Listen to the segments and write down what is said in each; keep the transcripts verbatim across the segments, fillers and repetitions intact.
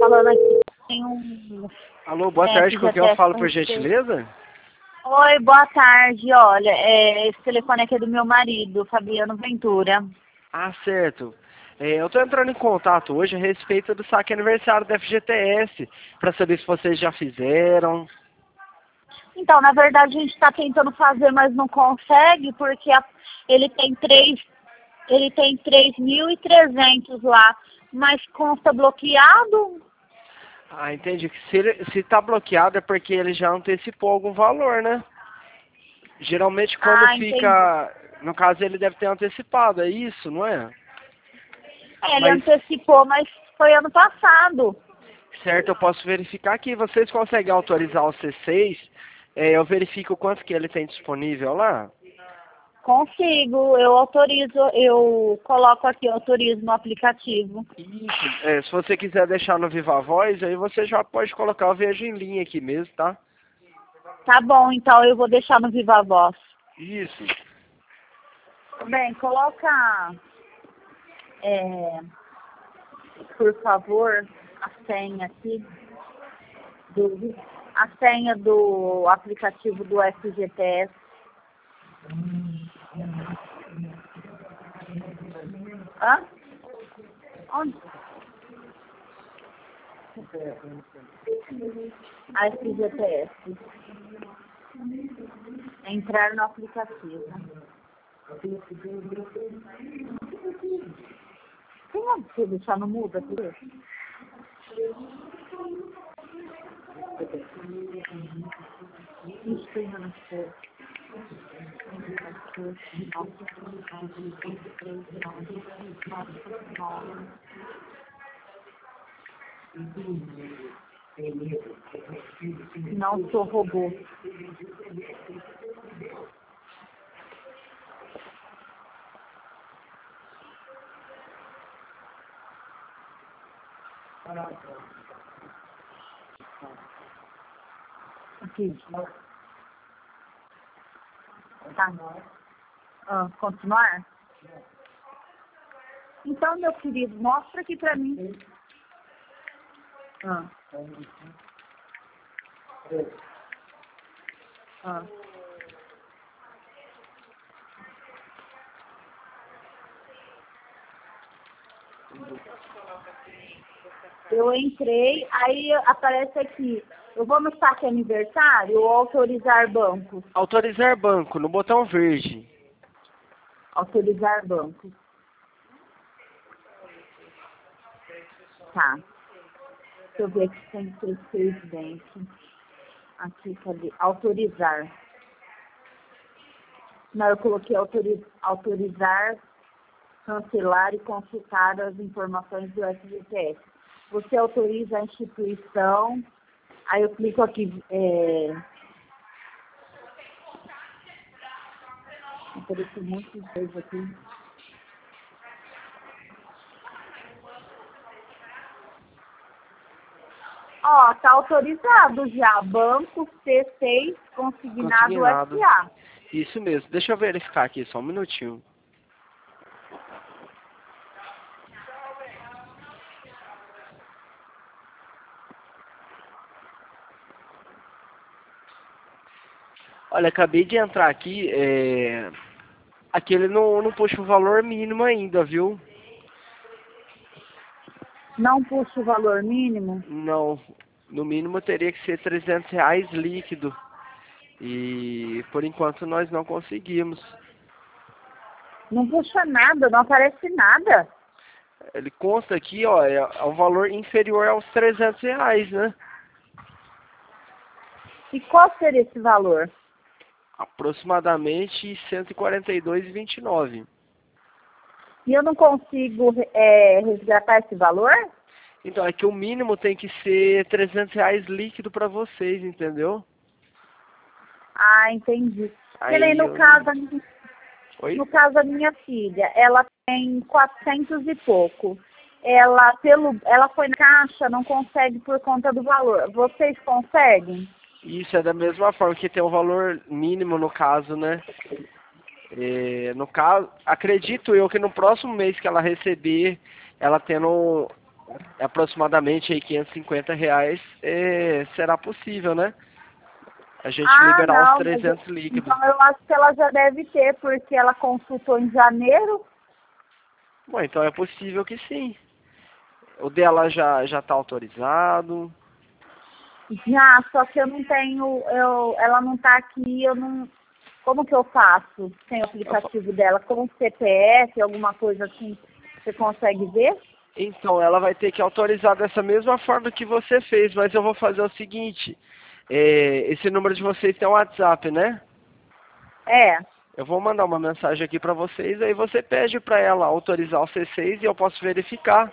falando aqui. Tem um... Alô, boa é, tarde, com quem eu falo, por respeito. gentileza? Oi, boa tarde. Olha, é, esse telefone aqui é do meu marido, Fabiano Ventura. Ah, certo. É, eu estou entrando em contato hoje a respeito do saque aniversário da F G T S, para saber se vocês já fizeram. Então, na verdade, a gente está tentando fazer, mas não consegue, porque a- ele tem três, ele tem três mil e trezentos lá, mas consta bloqueado. Ah, entendi. Se ele, se está bloqueado é porque ele já antecipou algum valor, né? Geralmente quando Ah, entendi. fica... No caso ele deve ter antecipado, é isso, não é? É, ele Mas, antecipou, mas foi ano passado. certo, eu posso verificar aqui. Vocês conseguem autorizar o C seis? É, eu verifico quanto que ele tem disponível lá. Consigo, eu autorizo, eu coloco aqui, autorizo no aplicativo. Isso. É, se você quiser deixar no Viva Voz, aí você já pode colocar o Vejo em linha aqui mesmo, tá? Tá bom, então eu vou deixar no Viva Voz. Isso. Bem, coloca, é, por favor, a senha aqui, do, a senha do aplicativo do F G T S. Hã? Onde? A F G T S. Entrar no aplicativo. Tem como você deixar no mudo aqui? Ixi, tem na sua. Não sou robô. Aqui. Tá. Ah, continuar? Então, meu querido, mostra aqui pra mim. Ah. Ah. Eu entrei, aí aparece aqui. Eu vou no saque aniversário ou autorizar banco? Autorizar banco, no botão verde. Autorizar banco. Tá. Deixa eu ver aqui se tem que presidente. Aqui, cadê? Autorizar. Não, eu coloquei autori- autorizar, cancelar e consultar as informações do F G T S. Você autoriza a instituição, aí eu clico aqui, é... apareceu um monte de coisa aqui. Ó, tá autorizado já, banco C seis, consignado Consignado. S A. Isso mesmo. Deixa eu verificar aqui, só um minutinho. Olha, acabei de entrar aqui, é... Aqui ele não, não puxa o valor mínimo ainda, viu? Não puxa o valor mínimo? Não. No mínimo teria que ser trezentos reais líquido. E por enquanto nós não conseguimos. Não puxa nada, não aparece nada. Ele consta aqui, ó, é, é um valor inferior aos trezentos reais, né? E qual seria esse valor? Aproximadamente cento e quarenta e dois reais e vinte e nove centavos. E eu não consigo é, resgatar esse valor? Então, é que o mínimo tem que ser trezentos reais líquido para vocês, entendeu? Ah, entendi. Que nem Aí no eu... caso, Oi? no caso da minha filha, ela tem quatrocentos e pouco. Ela, pelo, ela foi na caixa, não consegue por conta do valor. Vocês conseguem? Isso é da mesma forma que tem um valor mínimo no caso, né? É, no caso, acredito eu que no próximo mês que ela receber, ela tendo é aproximadamente aí quinhentos e cinquenta reais, é, será possível, né? A gente Ah, liberar os não, mas eu- trezentos líquidos. então eu acho que ela já deve ter, porque ela consultou em janeiro. Bom, então é possível que sim. O dela já já está autorizado. Já, só que eu não tenho, eu, ela não tá aqui, eu não. Como que eu faço sem o Eu fa- aplicativo dela? Com o C P F, alguma coisa assim, você consegue ver? Então, ela vai ter que autorizar dessa mesma forma que você fez, mas eu vou fazer o seguinte. é, esse número de vocês tem um WhatsApp, né? É, Eu vou mandar uma mensagem aqui para vocês, aí você pede para ela autorizar o C seis e eu posso verificar.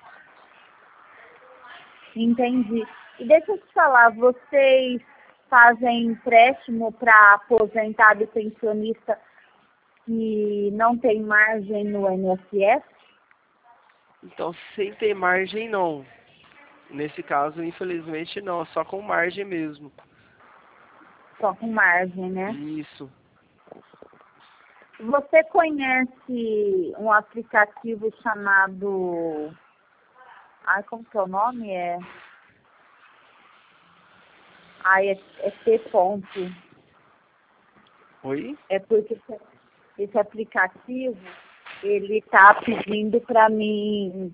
entendi. E deixa eu te falar, vocês fazem empréstimo para aposentado e pensionista que não tem margem no I N S S? Então, sem ter margem, não. Nesse caso, infelizmente, não. Só com margem mesmo. Só com margem, né? Isso. Você conhece um aplicativo chamado... Ai, como que é o nome? É... Ai, é, é T-Ponto. Oi? É porque esse, esse aplicativo, ele tá pedindo para mim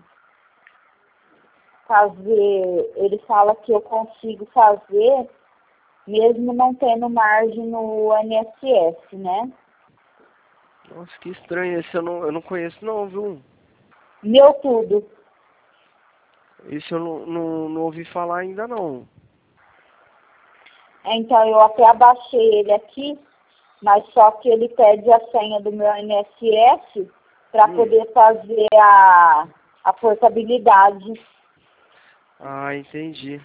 fazer... Ele fala que eu consigo fazer, mesmo não tendo margem no I N S S, né? Nossa, que estranho. Esse eu não, eu não conheço, não, viu? Meu tudo. Esse eu não, não, não ouvi falar ainda, não. Então, eu até abaixei ele aqui, mas só que ele pede a senha do meu I N S S para Hum. poder fazer a, a portabilidade. Ah, entendi.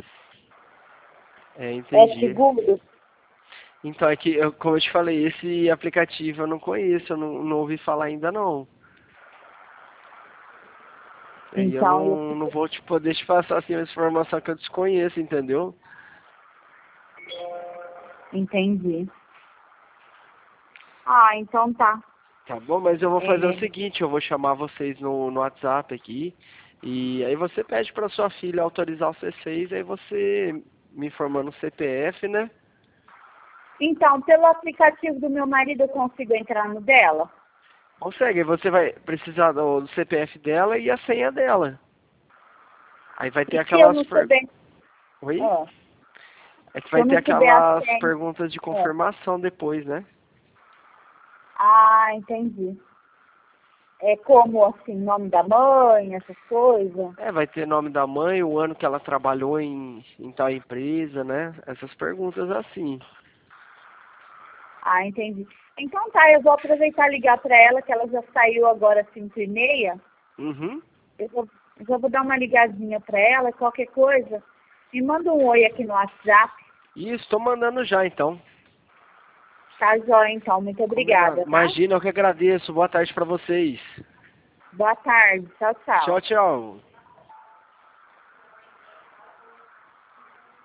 É, É entendi. seguro? Então, é que, eu, como eu te falei, esse aplicativo eu não conheço, eu não, não ouvi falar ainda, não. Aí eu Então, eu não, não vou te poder te passar assim uma informação que eu desconheço, entendeu? entendi. Ah, então tá. Tá bom, mas eu vou fazer o É, seguinte, eu vou chamar vocês no, no WhatsApp aqui, e aí você pede pra sua filha autorizar o C seis, aí você me informando o C P F, né? então, pelo aplicativo do meu marido, eu consigo entrar no dela? Consegue, aí você vai precisar do, do C P F dela e a senha dela. Aí vai ter E se eu aquelas não per... souber... Oi? Ó, É que se vai eu ter não souber a aquelas senha... perguntas de ó. confirmação depois, né? Ah, entendi. É como, assim, nome da mãe, essas coisas? É, vai ter nome da mãe, o ano que ela trabalhou em, em tal empresa, né? Essas perguntas assim. Ah, entendi. Então tá, eu vou aproveitar e ligar para ela, que ela já saiu agora às cinco e meia. Uhum. Eu vou, eu já vou dar uma ligadinha para ela, qualquer coisa. Me manda um oi aqui no WhatsApp. Isso, tô mandando já então. Tá, joia, então. Muito Combinado. obrigada, tá? Imagina, eu que agradeço. Boa tarde pra vocês. Boa tarde. Tchau, tchau. Tchau, tchau.